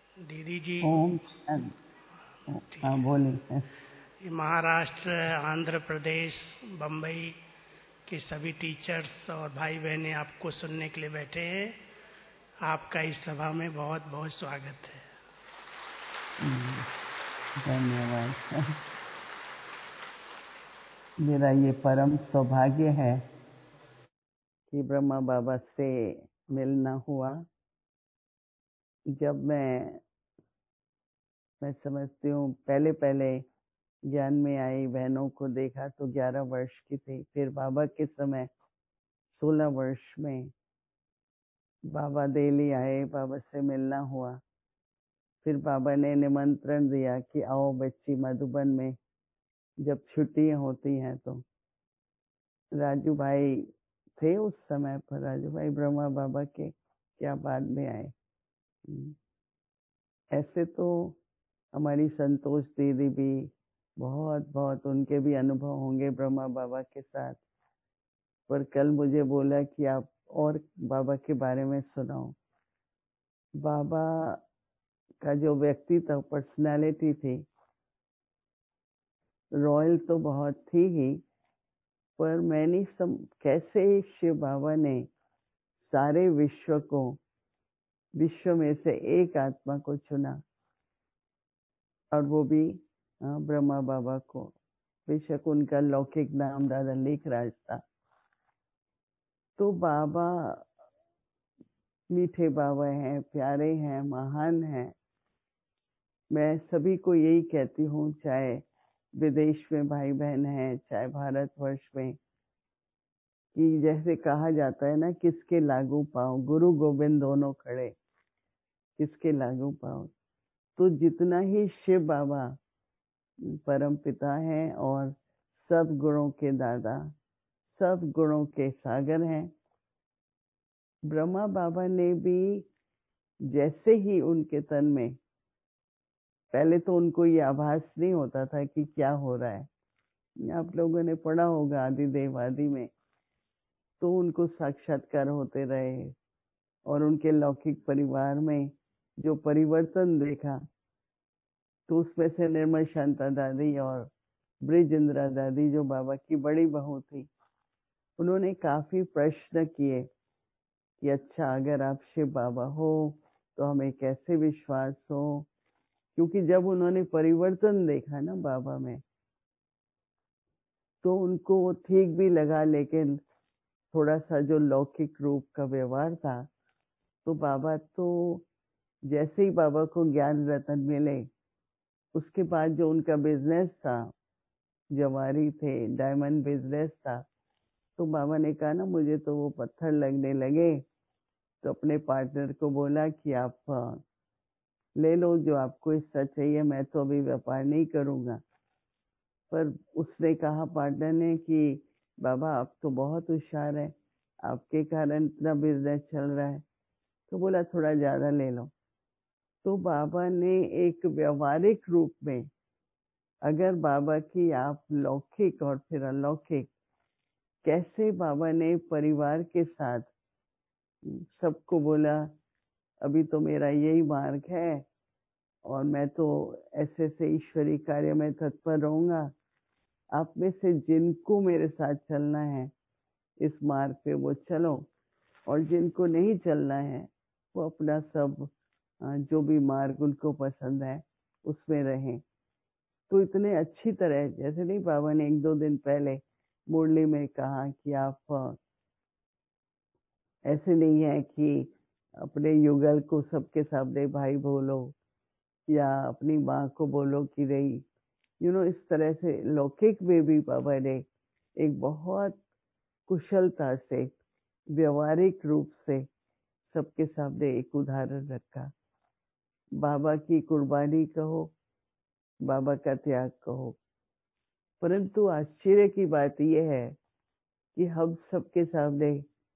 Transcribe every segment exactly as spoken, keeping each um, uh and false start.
दीदी जी। ओम शांति। हाँ बोलिए। ये महाराष्ट्र, आंध्र प्रदेश, बम्बई के सभी टीचर्स और भाई बहनें आपको सुनने के लिए बैठे हैं। आपका इस सभा में बहुत बहुत स्वागत है। हम्म, धन्यवाद। मेरा ये परम सौभाग्य है कि ब्रह्मा बाबा से मिलना हुआ। जब मैं मैं समझती हूँ पहले पहले ज्ञान में आई बहनों को देखा तो ग्यारह वर्ष की थी। फिर बाबा के समय सोलह वर्ष में बाबा दिल्ली आए, बाबा से मिलना हुआ। फिर बाबा ने निमंत्रण दिया कि आओ बच्ची मधुबन में, जब छुट्टियां होती हैं तो। राजू भाई थे उस समय पर, राजू भाई ब्रह्मा बाबा के क्या बाद में आए। ऐसे तो हमारी संतोष दीदी भी बहुत बहुत उनके भी अनुभव होंगे ब्रह्मा बाबा के साथ। पर कल मुझे बोला कि आप और बाबा के बारे में सुनाओ। बाबा का जो व्यक्तित्व, पर्सनालिटी थी, रॉयल तो बहुत थी ही, पर मैं नहीं सम कैसे शिव बाबा ने सारे विश्व को, विश्व में से एक आत्मा को चुना, और वो भी ब्रह्मा बाबा को। बेशक उनका लौकिक नाम दादा लेखराज था। तो बाबा मीठे बाबा हैं, प्यारे हैं, महान हैं। मैं सभी को यही कहती हूँ, चाहे विदेश में भाई बहन हैं, चाहे भारतवर्ष में, कि जैसे कहा जाता है ना, किसके लागू पाओ, गुरु गोविंद दोनों खड़े, किसके लागू पाओ। तो जितना ही शिव बाबा परम पिता हैं और सब गुणों के दादा, सब गुणों के सागर हैं, ब्रह्मा बाबा ने भी जैसे ही उनके तन में, पहले तो उनको ये आभास नहीं होता था कि क्या हो रहा है। आप लोगों ने पढ़ा होगा आदि देव आदि में, तो उनको साक्षात्कार होते रहे और उनके लौकिक परिवार में जो परिवर्तन देखा, तो उसमें से निर्मल शांता दादी और ब्रिज इंदिरा दादी जो बाबा की बड़ी बहू थी, उन्होंने काफी प्रश्न किए कि अच्छा अगर आप शिव बाबा हो तो हमें कैसे विश्वास हो। क्योंकि जब उन्होंने परिवर्तन देखा ना बाबा में, तो उनको ठीक भी लगा, लेकिन थोड़ा सा जो लौकिक रूप का व्यवहार था, तो बाबा तो जैसे ही बाबा को ज्ञान रतन मिले, उसके बाद जो उनका बिजनेस था, जवारी थे, डायमंड बिजनेस था, तो बाबा ने कहा ना मुझे तो वो पत्थर लगने लगे। तो अपने पार्टनर को बोला कि आप ले लो जो आपको हिस्सा चाहिए, मैं तो अभी व्यापार नहीं करूंगा। पर उसने कहा पार्टनर ने कि बाबा आप तो बहुत होशियार है, आपके कारण इतना बिजनेस चल रहा है। तो बोला थोड़ा ज्यादा ले लो। तो बाबा ने एक व्यवहारिक रूप में, अगर बाबा की आप लौकिक और फिर अलौकिक, कैसे बाबा ने परिवार के साथ सबको बोला अभी तो मेरा यही मार्ग है और मैं तो ऐसे ऐसे ईश्वरीय कार्य में तत्पर रहूंगा, आप में से जिनको मेरे साथ चलना है इस मार्ग पे वो चलो, और जिनको नहीं चलना है वो अपना सब जो भी मार्ग उनको पसंद है उसमें रहें। तो इतने अच्छी तरह, जैसे नहीं बाबा ने एक दो दिन पहले मुरली में कहा कि आप ऐसे नहीं है कि अपने युगल को सबके सामने भाई बोलो, या अपनी माँ को बोलो कि रही, यू नो, इस तरह से लौकिक में भी बाबा ने एक बहुत कुशलता से, व्यवहारिक रूप से सबके सामने एक उदाहरण रखा। बाबा की कुर्बानी कहो, बाबा का त्याग कहो, परंतु आश्चर्य की बात यह है कि हम सबके सामने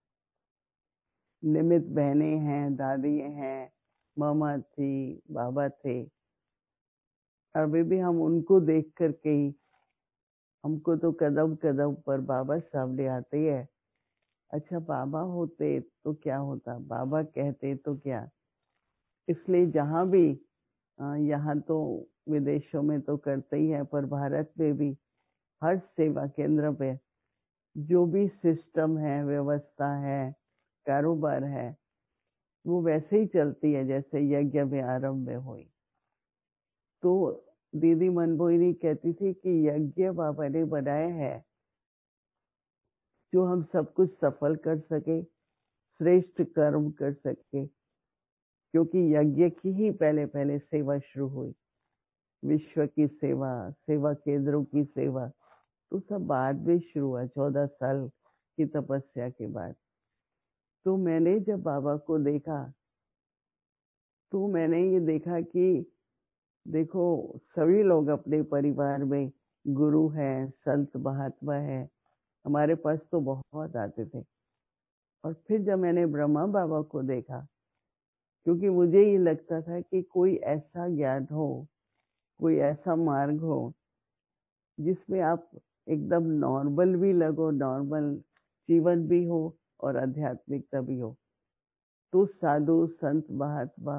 निमित बहनें हैं, दादी हैं, मामा थी, बाबा थे, और वे भी हम उनको देख करके ही, हमको तो कदम कदम पर बाबा सामने आते हैं। अच्छा बाबा होते तो क्या होता, बाबा कहते तो क्या। इसलिए जहाँ भी, यहाँ तो विदेशों में तो करते ही है, पर भारत में भी हर सेवा केंद्र पे जो भी सिस्टम है, व्यवस्था है, कारोबार है, वो वैसे ही चलती है जैसे यज्ञ में आरंभ में हुई। तो दीदी मनमोहिनी कहती थी कि यज्ञ बाबा ने बनाया है जो हम सब कुछ सफल कर सके, श्रेष्ठ कर्म कर सके, क्योंकि यज्ञ की ही पहले पहले सेवा शुरू हुई, विश्व की सेवा, सेवा केंद्रों की सेवा तो सब बाद में शुरू हुआ, चौदह साल की तपस्या के बाद। तो मैंने जब बाबा को देखा तो मैंने ये देखा कि देखो, सभी लोग अपने परिवार में गुरु हैं, संत महात्मा हैं, हमारे पास तो बहुत आते थे। और फिर जब मैंने ब्रह्मा बाबा को देखा, क्योंकि मुझे ये लगता था कि कोई ऐसा ज्ञान हो, कोई ऐसा मार्ग हो जिसमें आप एकदम नॉर्मल भी लगो, नॉर्मल जीवन भी हो और आध्यात्मिकता भी हो। तो साधु संत महात्मा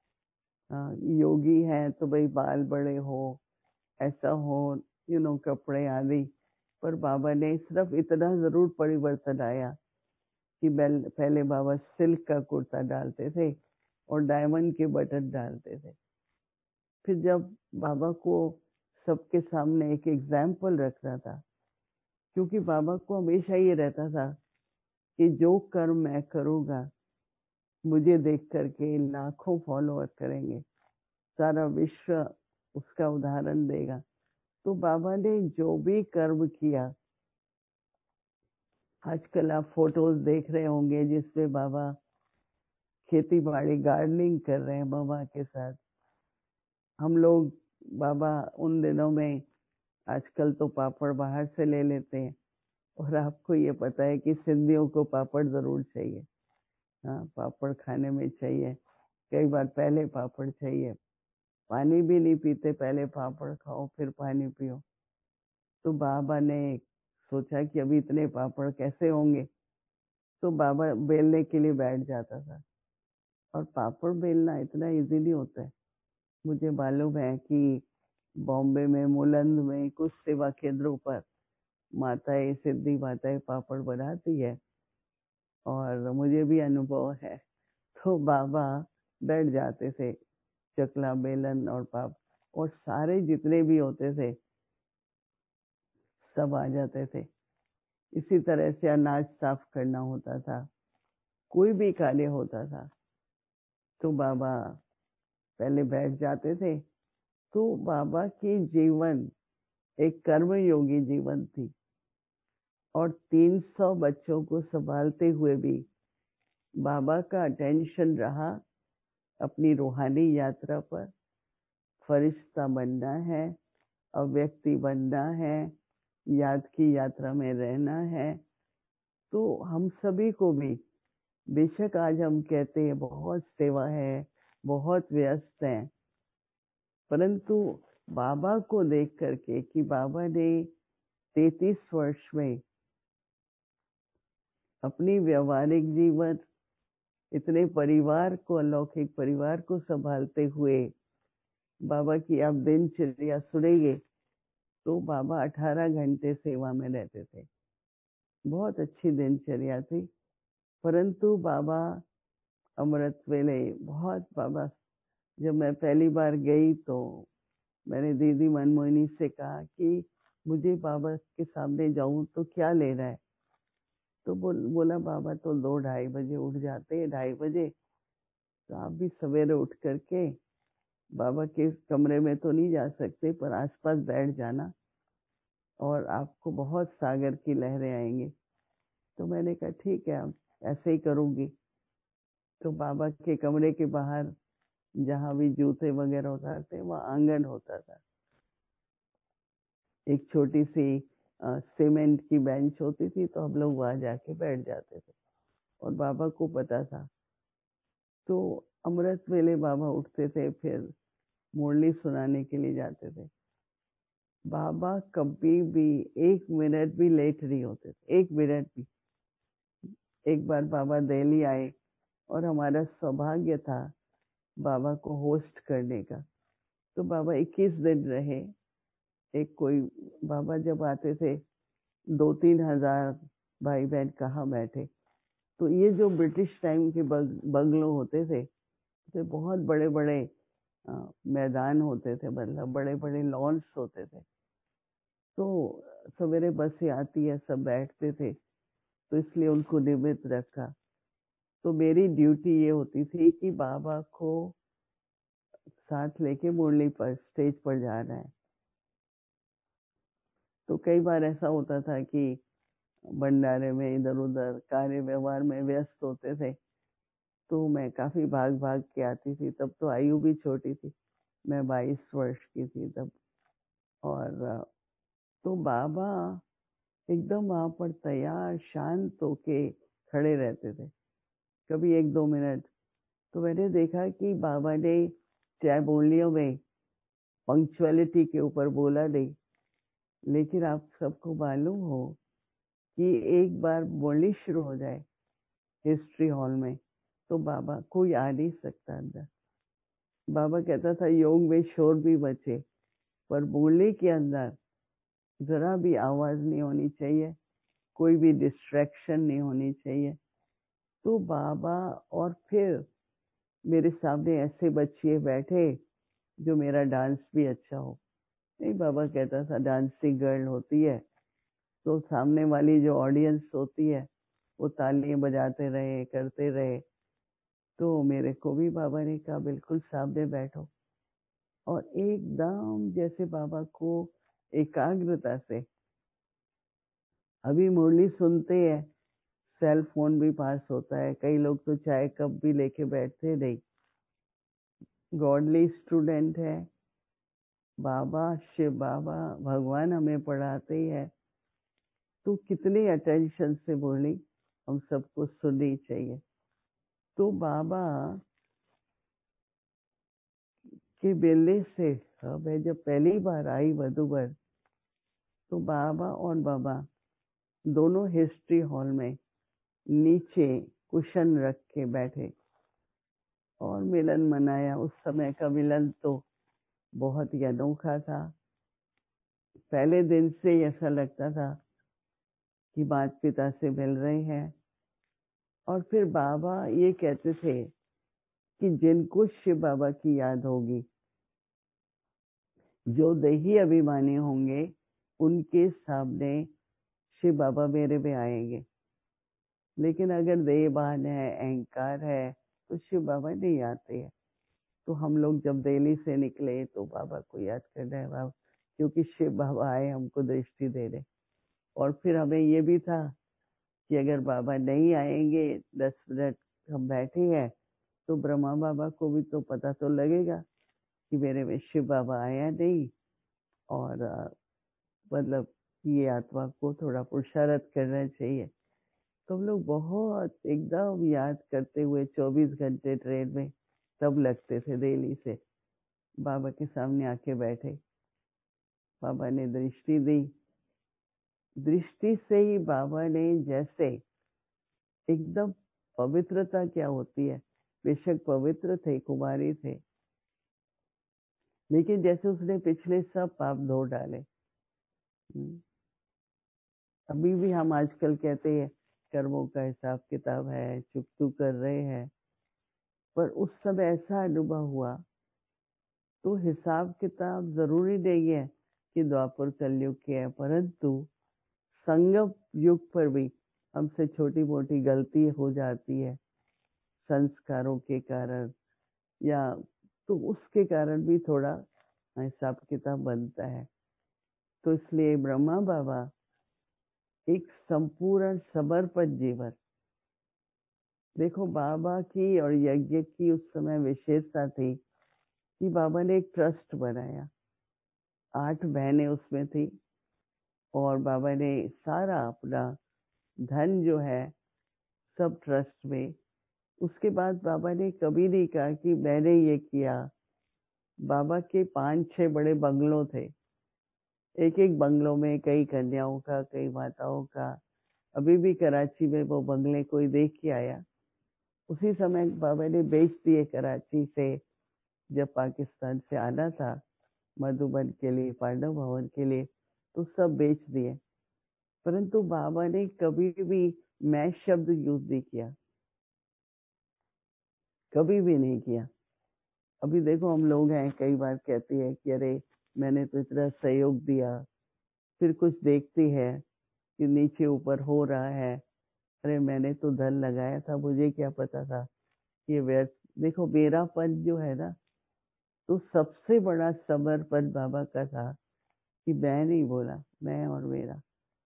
योगी हैं तो भाई बाल बड़े हो, ऐसा हो, यू नो कपड़े आदि। पर बाबा ने सिर्फ इतना जरूर परिवर्तन आया कि पहले बाबा सिल्क का कुर्ता डालते थे और डायमंड के बटन डालते थे। फिर जब बाबा को सबके सामने एक एग्जाम्पल रखना था, क्योंकि बाबा को हमेशा ये रहता था कि जो कर्म मैं करूँगा मुझे देख करके लाखों फॉलोअर करेंगे, सारा विश्व उसका उदाहरण देगा। तो बाबा ने जो भी कर्म किया, आजकल आप फोटोज देख रहे होंगे जिसमें बाबा खेती बाड़ी गार्डनिंग कर रहे हैं मामा के साथ। हम लोग बाबा उन दिनों में, आजकल तो पापड़ बाहर से ले लेते हैं, और आपको ये पता है कि सिंधियों को पापड़ जरूर चाहिए। हाँ, पापड़ खाने में चाहिए, कई बार पहले पापड़ चाहिए, पानी भी नहीं पीते, पहले पापड़ खाओ फिर पानी पियो। तो बाबा ने सोचा कि अभी इतने पापड़ कैसे होंगे, तो बाबा बेलने के लिए बैठ जाता था। और पापड़ बेलना इतना इजी नहीं होता है। मुझे मालूम है कि बॉम्बे में, मुलंद में कुछ सेवा केंद्रों पर माताएं, सिद्धि माताएं पापड़ बनाती है, और मुझे भी अनुभव है। तो बाबा बैठ जाते थे, चकला बेलन और पाप और सारे जितने भी होते थे सब आ जाते थे। इसी तरह से अनाज साफ करना होता था, कोई भी कार्य होता था तो बाबा पहले बैठ जाते थे। तो बाबा की जीवन एक कर्मयोगी जीवन थी, और तीन सौ बच्चों को संभालते हुए भी बाबा का अटेंशन रहा अपनी रूहानी यात्रा पर। फरिश्ता बनना है, अव्यक्ति बनना है, याद की यात्रा में रहना है। तो हम सभी को भी, बेशक आज हम कहते हैं बहुत सेवा है, बहुत व्यस्त हैं, परंतु बाबा को देख करके कि बाबा ने तैतीस वर्ष में अपनी व्यवहारिक जीवन, इतने परिवार को, अलौकिक परिवार को संभालते हुए, बाबा की आप दिनचर्या सुनेंगे तो बाबा अठारह घंटे सेवा में रहते थे। बहुत अच्छी दिनचर्या थी। परंतु बाबा अमृत वेले बहुत, बाबा जब मैं पहली बार गई तो मैंने दीदी मनमोहिनी से कहा कि मुझे बाबा के सामने जाऊं तो क्या लेना है। तो बोल बोला बाबा तो दो ढाई बजे उठ जाते हैं, ढाई बजे, तो आप भी सवेरे उठ करके बाबा के कमरे में तो नहीं जा सकते, पर आसपास बैठ जाना और आपको बहुत सागर की लहरें आएंगी। तो मैंने कहा ठीक है, अब ऐसे ही करूँगी। तो बाबा के कमरे के बाहर जहाँ भी जूते वगैरह उतारते वहाँ आंगन होता था, एक छोटी सी सीमेंट की बेंच होती थी, तो हम लोग वहाँ जाके बैठ जाते थे और बाबा को पता था। तो अमृत वेले बाबा उठते थे, फिर मुरली सुनाने के लिए जाते थे। बाबा कभी भी एक मिनट भी लेट नहीं होते थे, एक मिनट भी। एक बार बाबा दिल्ली आए और हमारा सौभाग्य था, बाबा को होस्ट करने का। तो बाबा इक्कीस दिन रहे। एक कोई बाबा जब आते थे दो तीन हजार भाई बहन कहाँ बैठे। तो ये जो ब्रिटिश टाइम के बंगलो होते थे, तो बहुत बड़े बड़े मैदान होते थे, मतलब बड़े बड़े लॉन्स होते थे। तो सवेरे बसें आती है, सब बैठते थे, तो इसलिए उनको निमित्त रखा। तो मेरी ड्यूटी ये होती थी कि बाबा को साथ लेके मुरली पर स्टेज पर जाना है। तो कई बार ऐसा होता था कि भंडारे में इधर उधर कार्य व्यवहार में व्यस्त होते थे, तो मैं काफी भाग भाग के आती थी। तब तो आयु भी छोटी थी, मैं बाईस वर्ष की थी तब। और तो बाबा एकदम वहां पर तैयार शांत होके खड़े रहते थे, कभी एक दो मिनट। तो मैंने देखा कि बाबा ने चाहे बोलियों में पंक्चुअलिटी के ऊपर बोला नहीं, लेकिन आप सबको मालूम हो कि एक बार बोलनी शुरू हो जाए हिस्ट्री हॉल में तो बाबा कोई आ नहीं सकता अंदर। बाबा कहता था योग में शोर भी बचे, पर बोलने के अंदर जरा भी आवाज नहीं होनी चाहिए, कोई भी डिस्ट्रैक्शन नहीं होनी चाहिए। तो बाबा, और फिर मेरे सामने ऐसे बच्चे बैठे जो मेरा डांस भी अच्छा हो। नहीं, बाबा कहता था डांसिंग गर्ल होती है तो सामने वाली जो ऑडियंस होती है वो तालियां बजाते रहे, करते रहे। तो मेरे को भी बाबा ने कहा बिल्कुल सामने बैठो, और एकदम जैसे बाबा को एकाग्रता से। अभी मुरली सुनते हैं, सेल फोन भी पास होता है, कई लोग तो चाय कप भी लेके बैठते नहीं। गॉडली स्टूडेंट है बाबा, शिव बाबा भगवान हमें पढ़ाते ही है, तो कितनी अटेंशन से मुरली हम सबको सुननी चाहिए। तो बाबा के बेले से मैं जब पहली बार आई मधुबर, तो बाबा और बाबा दोनों हिस्ट्री हॉल में नीचे कुशन रख के बैठे और मिलन मनाया। उस समय का मिलन तो बहुत ही अनोखा था। पहले दिन से ऐसा लगता था कि माता पिता से मिल रहे हैं। और फिर बाबा ये कहते थे कि जिनको शिव बाबा की याद होगी, जो देही अभिमानी होंगे, उनके सामने शिव बाबा मेरे में आएंगे। लेकिन अगर देहभान है, अहंकार है, तो शिव बाबा नहीं आते हैं। तो हम लोग जब दिल्ली से निकले तो बाबा को याद कर रहे हैं बाबा, क्योंकि शिव बाबा आए हमको दृष्टि दे रहे। और फिर हमें ये भी था कि अगर बाबा नहीं आएंगे, दस मिनट हम बैठे हैं, तो ब्रह्मा बाबा को भी तो पता तो लगेगा कि मेरे में शिव बाबा आया नहीं, और मतलब ये आत्मा को थोड़ा पुरुषार्थ करना चाहिए। तो हम लोग बहुत एकदम याद करते हुए चौबीस घंटे ट्रेन में तब लगते थे दिल्ली से, बाबा के सामने आके बैठे। बाबा ने दृष्टि दी, दृष्टि से ही बाबा ने जैसे एकदम, पवित्रता क्या होती है, बेशक पवित्र थे, कुमारी थे, लेकिन जैसे उसने पिछले सब पाप धो डाले। अभी भी हम आजकल कहते हैं कर्मों का हिसाब किताब है, चुकतू कर रहे हैं, पर उस समय ऐसा अनुभव हुआ। तो हिसाब किताब जरूरी नहीं है कि द्वापर कलयुग के है, परंतु संगम युग पर भी हमसे छोटी मोटी गलती हो जाती है संस्कारों के कारण, या तो उसके कारण भी थोड़ा हिसाब किताब बनता है। तो इसलिए ब्रह्मा बाबा एक संपूर्ण समर्पण जीवन। देखो बाबा की और यज्ञ की उस समय विशेषता थी कि बाबा ने एक ट्रस्ट बनाया, आठ बहनें उसमें थी, और बाबा ने सारा अपना धन जो है सब ट्रस्ट में। उसके बाद बाबा ने कभी नहीं कहा कि मैंने ये किया। बाबा के पांच छह बड़े बंगलों थे, एक एक बंगलों में कई कन्याओं का, कई माताओं का। अभी भी कराची में वो बंगले कोई देख के आया, उसी समय बाबा ने बेच दिए कराची से जब पाकिस्तान से आना था मधुबन के लिए, पांडव भवन के लिए, तो सब बेच दिए। परंतु बाबा ने कभी भी मैं शब्द यूज नहीं किया, कभी भी नहीं किया। अभी देखो हम लोग हैं, कई बार कहते हैं कि अरे मैंने तो इतना सहयोग दिया, फिर कुछ देखती है कि नीचे ऊपर हो रहा है, अरे मैंने तो धन लगाया था, मुझे क्या पता था ये व्यर्थ। देखो मेरापन जो है ना, तो सबसे बड़ा समर्पण बाबा का था कि मैं नहीं बोला, मैं और मेरा।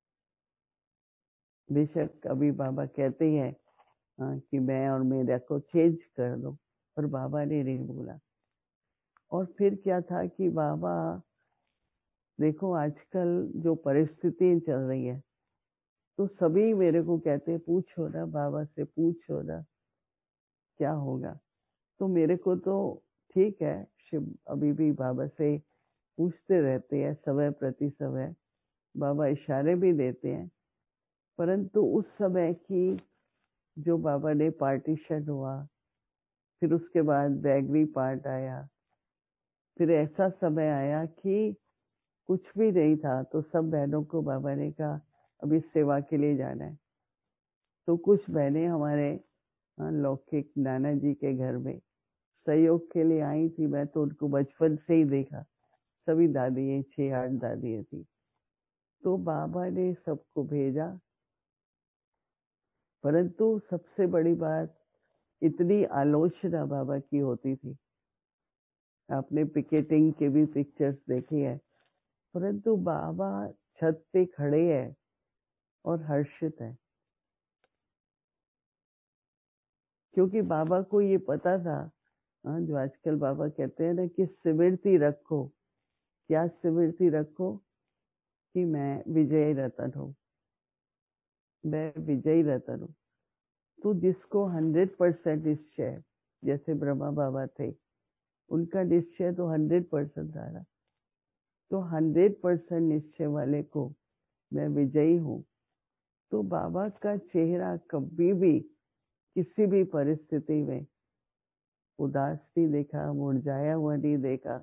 बेशक अभी बाबा कहते हैं हाँ, कि मैं और मेरा को चेंज कर दो, पर बाबा ने नहीं बोला। और फिर क्या था कि बाबा, देखो आजकल जो परिस्थिति चल रही है, तो सभी मेरे को कहते हैं पूछो ना बाबा से, पूछो ना क्या होगा। तो मेरे को तो ठीक है, शिव अभी भी बाबा से पूछते रहते हैं समय प्रति समय, बाबा इशारे भी देते हैं। परंतु उस समय की जो बाबा ने पार्टीशन हुआ, फिर उसके बाद बैगरी पार्ट आया, फिर ऐसा समय आया कि कुछ भी नहीं था, तो सब बहनों को बाबा ने कहा अभी सेवा के लिए जाना है। तो कुछ बहनें हमारे लौकिक नाना जी के घर में सहयोग के लिए आई थी। मैं तो उनको बचपन से ही देखा, सभी दादियाँ, छह आठ दादियाँ थी। तो बाबा ने सबको भेजा। परंतु सबसे बड़ी बात, इतनी आलोचना बाबा की होती थी। आपने पिकेटिंग के भी पिक्चर्स देखे हैं, परंतु बाबा छत पे खड़े हैं और हर्षित है, क्योंकि बाबा को ये पता था, हाँ, जो आजकल बाबा कहते हैं ना कि स्मृति रखो। क्या स्मृति रखो? कि मैं विजयी रतन हूँ, मैं विजयी रतन हूँ। तो जिसको हंड्रेड परसेंट निश्चय है, जैसे ब्रह्मा बाबा थे, उनका निश्चय तो हंड्रेड परसेंट था ना। तो हंड्रेड परसेंट निश्चय वाले को मैं विजयी हूँ। तो बाबा का चेहरा कभी भी किसी भी परिस्थिति में उदास नहीं देखा, मुरझाया हुआ नहीं देखा।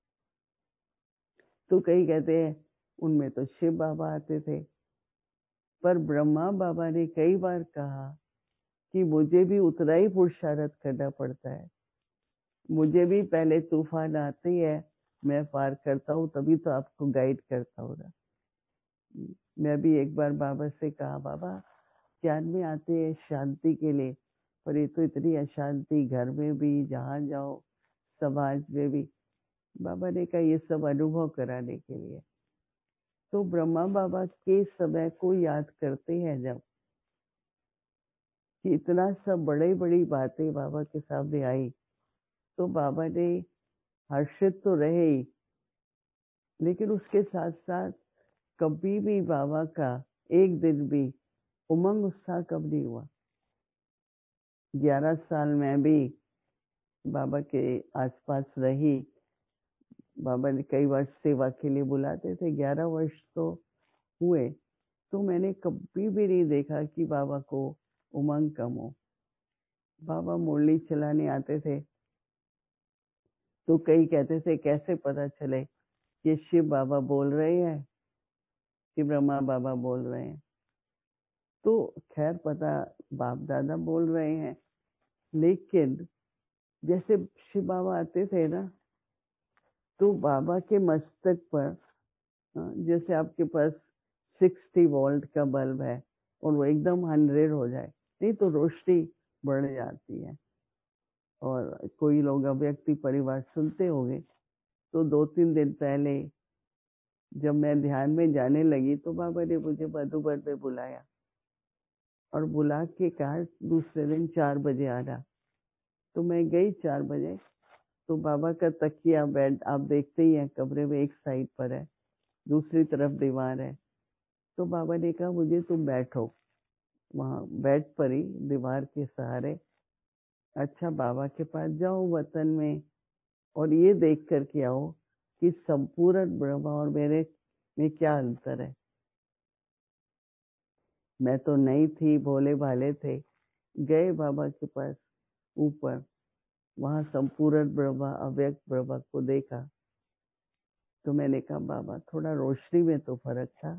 तो कई कहते हैं उनमें तो शिव बाबा आते थे, पर ब्रह्मा बाबा ने कई बार कहा कि मुझे भी उतना ही पुरुषार्थ करना पड़ता है, मुझे भी पहले तूफान आती है, मैं पार करता हूँ, तभी तो आपको गाइड करता हूँ ना। मैं भी एक बार बाबा से कहा, बाबा ज्ञान में आते हैं शांति के लिए, पर ये तो इतनी अशांति घर में भी, जहाँ जाओ समाज में भी। बाबा ने कहा ये सब अनुभव कराने के लिए। तो ब्रह्मा बाबा के समय को याद करते हैं जब, कि इतना सब बड़ी बड़ी बातें बाबा के सामने आई, तो बाबा ने हर्षित तो रहे ही, लेकिन उसके साथ साथ कभी भी बाबा का एक दिन भी उमंग उत्साह कब नहीं हुआ। ग्यारह साल में भी बाबा के आसपास रही, बाबा ने कई वर्ष सेवा के लिए बुलाते थे, ग्यारह वर्ष तो हुए, तो मैंने कभी भी नहीं देखा कि बाबा को उमंग कम हो। बाबा मुरली चलाने आते थे, तो कई कहते थे कैसे पता चले ये शिव बाबा बोल रहे हैं कि ब्रह्मा बाबा बोल रहे हैं। तो खैर पता बाप दादा बोल रहे हैं, लेकिन जैसे शिव बाबा आते थे ना, तो बाबा के मस्तक पर जैसे आपके पास सिक्सटी वोल्ट का बल्ब है और वो एकदम हंड्रेड हो जाए, नहीं तो रोशनी बढ़ जाती है। और कोई लोग अव्यक्ति परिवार सुनते होंगे, तो दो तीन दिन पहले जब मैं ध्यान में जाने लगी, तो बाबा ने मुझे मधुबन में बुलाया और बुला के कहा दूसरे दिन चार बजे आना। तो मैं गई चार बजे। तो बाबा का तकिया बेड आप देखते ही हैं, कमरे में एक साइड पर है, दूसरी तरफ दीवार है। तो बाबा ने कहा मुझे तुम बैठो वहाँ बेड पर ही, दीवार के सहारे। अच्छा बाबा के पास जाओ वतन में और ये देख कर के आओ कि संपूर्ण ब्रह्मा और मेरे में क्या अंतर है। मैं तो नहीं थी, भोले भाले थे, गए बाबा के पास ऊपर। वहाँ संपूर्ण ब्रह्मा अव्यक्त ब्रह्मा को देखा तो मैंने कहा बाबा थोड़ा रोशनी में तो फर्क था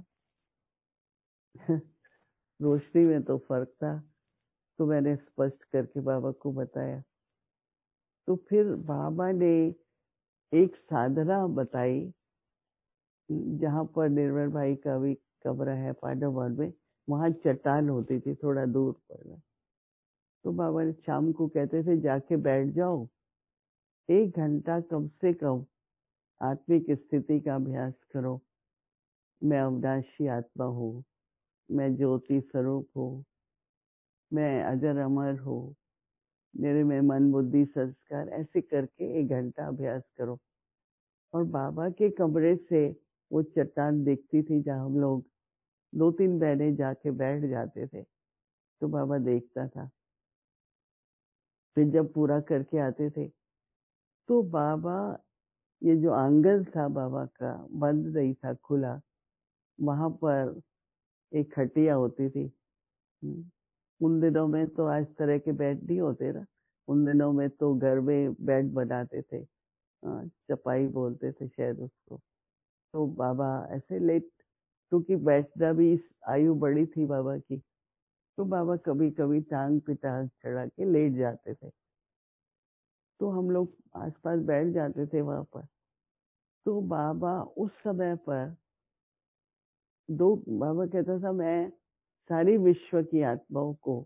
रोशनी में तो फर्क था। तो मैंने स्पष्ट करके बाबा को बताया। तो फिर बाबा ने एक साधना बताई, जहाँ पर निर्मल भाई का भी कमरा है पांडव में, वहाँ चट्टान होती थी थोड़ा दूर पर। तो बाबा ने शाम को कहते थे जाके बैठ जाओ, एक घंटा कम से कम आत्मिक स्थिति का अभ्यास करो। मैं अविनाशी आत्मा हूँ, मैं ज्योति स्वरूप हूँ, मैं अजर अमर हूँ, मेरे में मन बुद्धि संस्कार, ऐसे करके एक घंटा अभ्यास करो। और बाबा के कमरे से वो चट्टान दिखती थी जहाँ हम लोग दो तीन बहनें जाके बैठ जाते थे। तो बाबा देखता था। फिर जब पूरा करके आते थे तो बाबा, ये जो आंगन था बाबा का बंद नहीं था, खुला, वहां पर एक खटिया होती थी। उन दिनों में तो आज तरह के बेड नहीं होते ना, उन दिनों में तो घर में बेड बनाते थे, चपाई बोलते थे शायद उसको। तो बाबा ऐसे लेट, क्योंकि बैठना भी इस आयु बड़ी थी बाबा की, तो बाबा कभी कभी टांग पे टांग चढ़ा के लेट जाते थे। तो हम लोग आसपास बैठ जाते थे वहां पर। तो बाबा उस समय पर दो, बाबा कहता था मैं सारी विश्व की आत्माओं को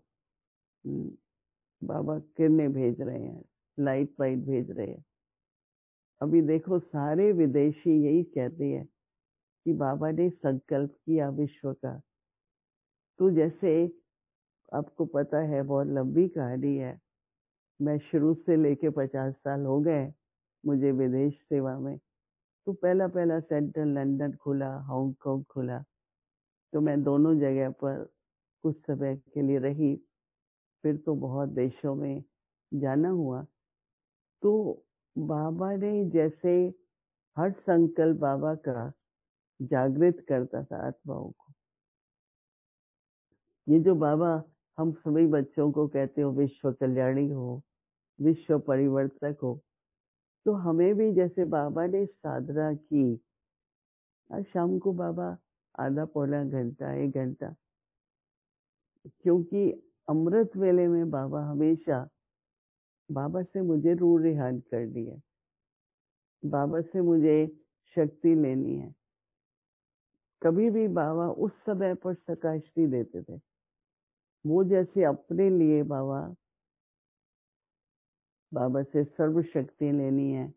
बाबा किरणें भेज रहे हैं, लाइट वाइट भेज रहे हैं। अभी देखो सारे विदेशी यही कहते हैं कि बाबा ने संकल्प किया विश्व का। तो जैसे आपको पता है, बहुत लंबी कहानी है, मैं शुरू से लेके पचास साल हो गए मुझे विदेश सेवा में। तो पहला पहला सेंटर लंदन खुला, हांगकांग खुला, तो मैं दोनों जगह पर कुछ समय के लिए रही। फिर तो बहुत देशों में जाना हुआ। तो बाबा ने जैसे हर संकल्प बाबा का जागृत करता था आत्माओं को। ये जो बाबा हम सभी बच्चों को कहते हो विश्व कल्याणी हो, विश्व परिवर्तक हो, तो हमें भी जैसे बाबा ने साधना की, आज शाम को बाबा आधा पौना घंटा एक घंटा, क्योंकि अमृत वेले में बाबा हमेशा, बाबा से मुझे रूह रिहान करनी है, बाबा से मुझे शक्ति लेनी है। कभी भी बाबा उस समय पर प्रकाश नहीं देते थे। वो जैसे अपने लिए बाबा बाबा से सर्व शक्ति लेनी है,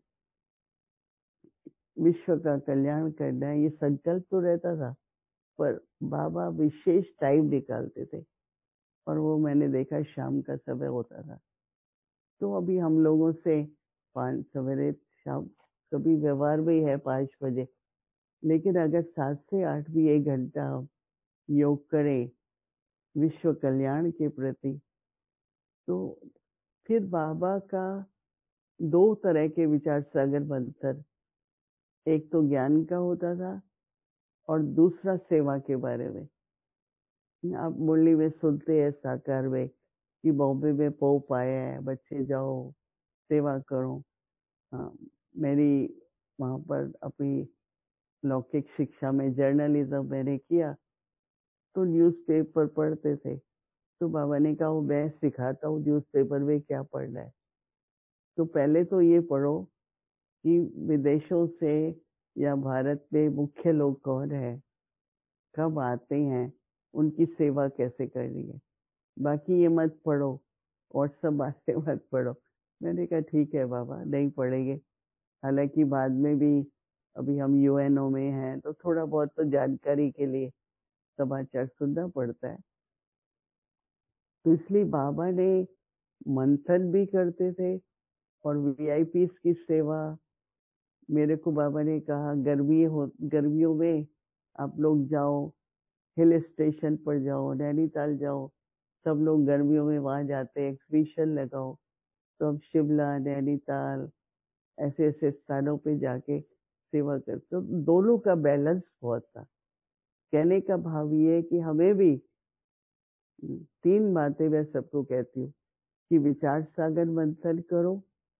विश्व का कल्याण करना है, ये संकल्प तो रहता था, पर बाबा विशेष टाइम निकालते थे। और वो मैंने देखा शाम का समय होता था। तो अभी हम लोगों से पाँच सवेरे शाम कभी व्यवहार भी है पाँच बजे, लेकिन अगर सात से आठ भी एक घंटा हम योग करें विश्व कल्याण के प्रति, तो फिर बाबा का दो तरह के विचार सागर मंथन, एक तो ज्ञान का होता था और दूसरा सेवा के बारे में। आप मुरली में सुनते हैं साकार में कि बॉम्बे में पोप आया है, बच्चे जाओ सेवा करो। हाँ, मेरी वहाँ पर अपनी लौकिक शिक्षा में जर्नलिज्म मैंने किया, तो न्यूज़पेपर पढ़ते थे। तो बाबा ने कहा वो मैं सिखाता हूँ न्यूज़पेपर में क्या पढ़ना है। तो पहले तो ये पढ़ो कि विदेशों से या भारत में मुख्य लोग कौन है, कब आते हैं, उनकी सेवा कैसे करनी है। बाकी ये मत पढ़ो और सब बातें मत पढ़ो। मैंने कहा ठीक है बाबा, नहीं पढ़ेंगे। हालांकि बाद में भी अभी हम यूएनओ में हैं, तो थोड़ा बहुत तो जानकारी के लिए समाचार सुनना पड़ता है। तो इसलिए बाबा ने मंथन भी करते थे और वीआईपी की सेवा। मेरे को बाबा ने कहा गर्मी हो, गर्मियों में आप लोग जाओ, हिल स्टेशन पर जाओ, नैनीताल जाओ। सब लोग गर्मियों में वहां जाते हैं, एक्सबिशन लगाओ। तो हम शिमला, नैनीताल ऐसे ऐसे स्थानों पे जाके सेवा करते। तो दोनों का बैलेंस बहुत था। कहने का भाव ये है कि हमें भी तीन बातें मैं सबको कहती हूँ कि विचार सागर मंथन करो,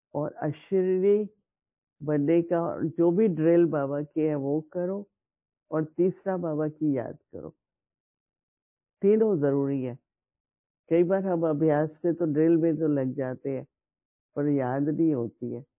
और अशरीरी बनने का जो भी ड्रिल बाबा की है वो करो, और तीसरा बाबा की याद करो। तीनों जरूरी है। कई बार हम अभ्यास में तो ड्रिल में तो लग जाते हैं पर याद नहीं होती है।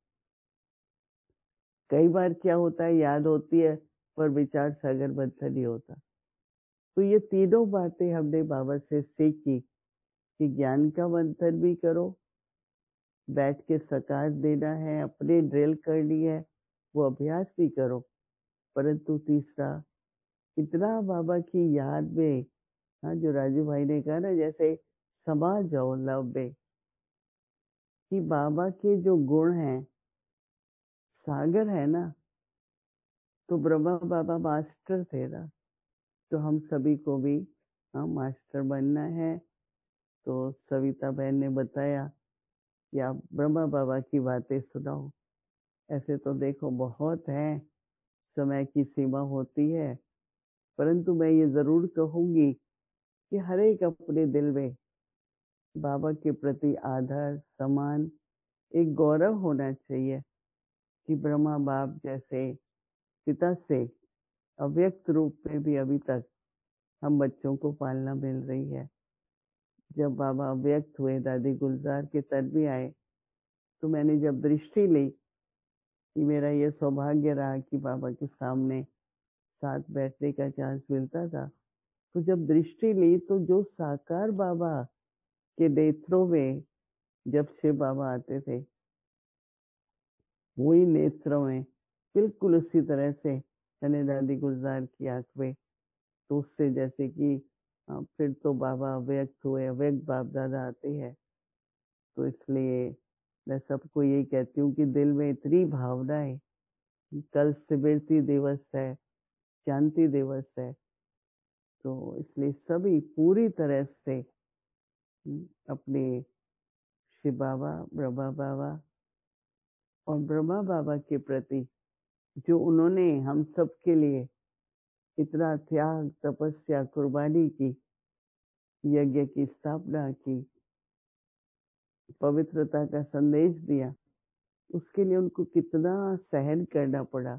कई बार क्या होता है, याद होती है पर विचार सागर मंथन नहीं होता। तो ये तीनों बातें हमने बाबा से सीखी कि ज्ञान का मंथन भी करो, बैठ के सकार देना है, अपनी ड्रिल करनी है, वो अभ्यास भी करो, परंतु तीसरा इतना बाबा की याद में, हाँ जो राजू भाई ने कहा ना, जैसे समा जाओ लव में, कि बाबा के जो गुण हैं सागर है ना, तो ब्रह्मा बाबा मास्टर थे ना, तो हम सभी को भी हाँ मास्टर बनना है। तो सविता बहन ने बताया कि आप ब्रह्मा बाबा की बातें सुनाओ। ऐसे तो देखो बहुत है, समय की सीमा होती है, परंतु मैं ये जरूर कहूंगी कि हर एक अपने दिल में बाबा के प्रति आदर, सम्मान, एक गौरव होना चाहिए कि ब्रह्मा बाप जैसे पिता से अव्यक्त रूप में भी अभी तक हम बच्चों को पालना मिल रही है। जब बाबा अव्यक्त हुए, दादी गुलजार के तन भी आए, तो मैंने जब दृष्टि ली कि मेरा ये सौभाग्य रहा कि बाबा के सामने साथ बैठने का चांस मिलता था, तो जब दृष्टि ली तो जो साकार बाबा के नेत्रों में जब शिव बाबा आते थे, वही नेत्रों में बिल्कुल उसी तरह से मैंने दादी गुलजार की आंख में, तो उससे जैसे कि फिर तो बाबा अव्यक्त हुए, अव्यक्त बाप दादा आते हैं। तो इसलिए मैं सबको यही कहती हूँ कि दिल में इतनी भावना है, कल स्मृति दिवस है, शांति दिवस है, तो इसलिए सभी पूरी तरह से अपने शिव बाबा, ब्रह्मा बाबा और ब्रह्मा बाबा के प्रति जो उन्होंने हम सब के लिए इतना त्याग, तपस्या, कुर्बानी की, यज्ञ की स्थापना की, पवित्रता का संदेश दिया, उसके लिए उनको कितना सहन करना पड़ा।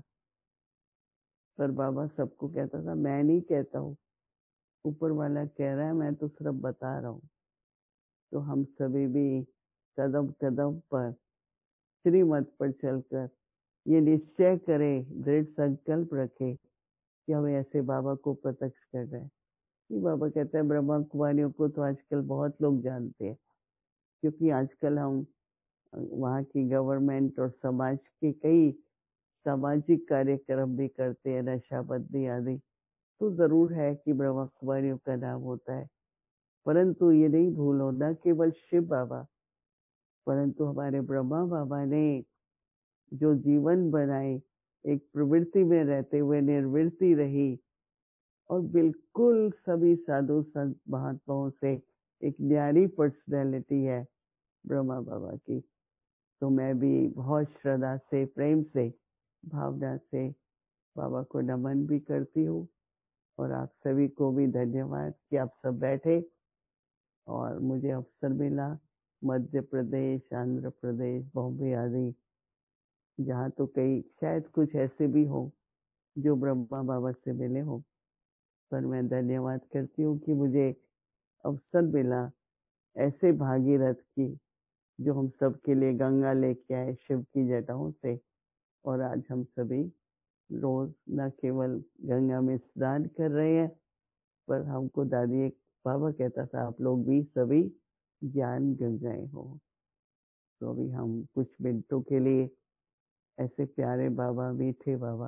पर बाबा सबको कहता था, मैं नहीं कहता हूँ, ऊपर वाला कह रहा है, मैं तो सिर्फ बता रहा हूँ। तो हम सभी भी कदम कदम पर श्रीमत पर चलकर ये निश्चय करें, दृढ़ संकल्प रखें कि हमें ऐसे बाबा को प्रत्यक्ष कर रहे हैं। कि बाबा कहते हैं ब्रह्मा कुमारियों को तो आजकल बहुत लोग जानते हैं, क्योंकि आजकल हम वहाँ की गवर्नमेंट और समाज के कई सामाजिक कार्यक्रम भी करते हैं, नशाबंदी आदि, तो जरूर है कि ब्रह्मा कुमारियों का नाम होता है। परंतु ये नहीं भूलो, न केवल शिव बाबा परंतु हमारे ब्रह्मा बाबा ने जो जीवन बनाए, एक प्रवृत्ति में रहते हुए निर्वृत्ति रही, और बिल्कुल सभी साधु संत महात्माओं से एक न्यारी पर्सनैलिटी है ब्रह्मा बाबा की। तो मैं भी बहुत श्रद्धा से, प्रेम से, भावना से बाबा को नमन भी करती हूँ, और आप सभी को भी धन्यवाद कि आप सब बैठे और मुझे अवसर मिला। मध्य प्रदेश, आंध्र प्रदेश, बॉम्बे आदि, जहाँ तो कई शायद कुछ ऐसे भी हो जो ब्रह्मा बाबा से मिले हो, पर मैं धन्यवाद करती हूँ कि मुझे अवसर मिला ऐसे भागीरथ की, जो हम सब के लिए गंगा लेके आए शिव की जटाओं से, और आज हम सभी रोज न केवल गंगा में स्नान कर रहे हैं, पर हमको दादी एक बाबा कहता था, आप लोग भी सभी ज्ञान गंगाएं हो। तो अभी हम कुछ मिनटों के लिए ऐसे प्यारे बाबा, मीठे बाबा,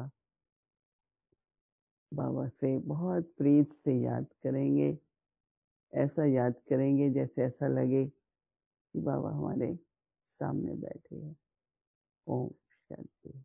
बाबा से बहुत प्रीत से याद करेंगे। ऐसा याद करेंगे जैसे ऐसा लगे कि बाबा हमारे सामने बैठे हैं। ओम शांति।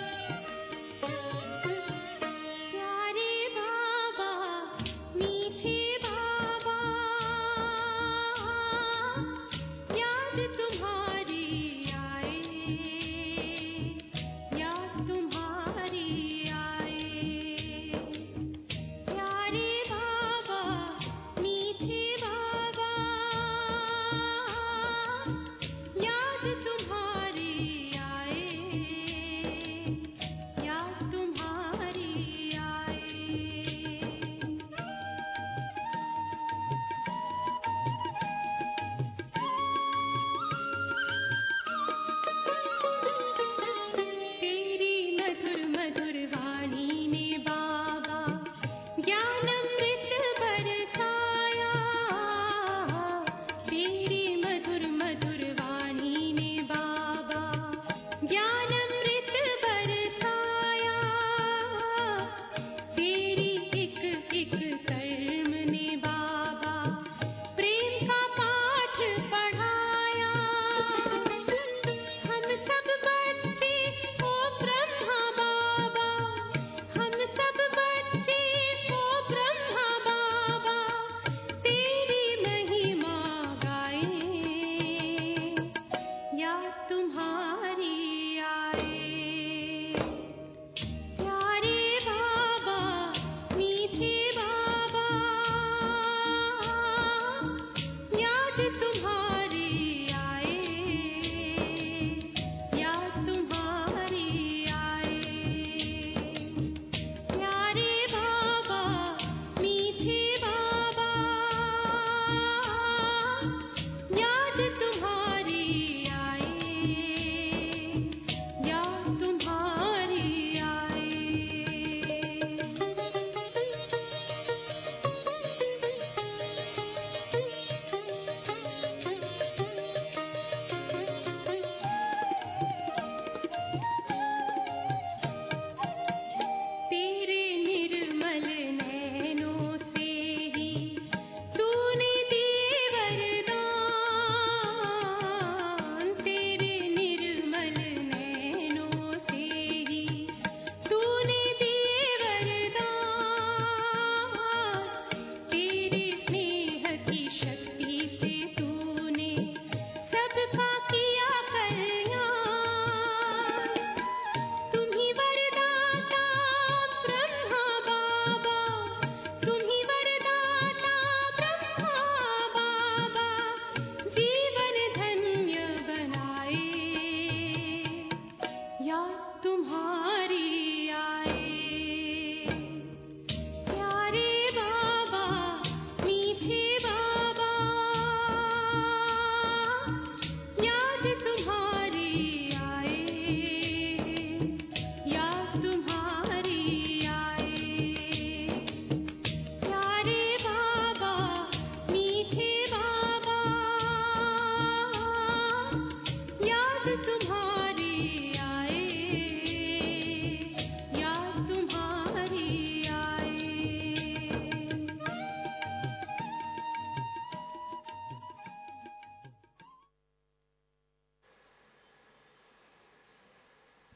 प्यारे बाबा मीठे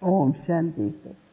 ओम शांति सर।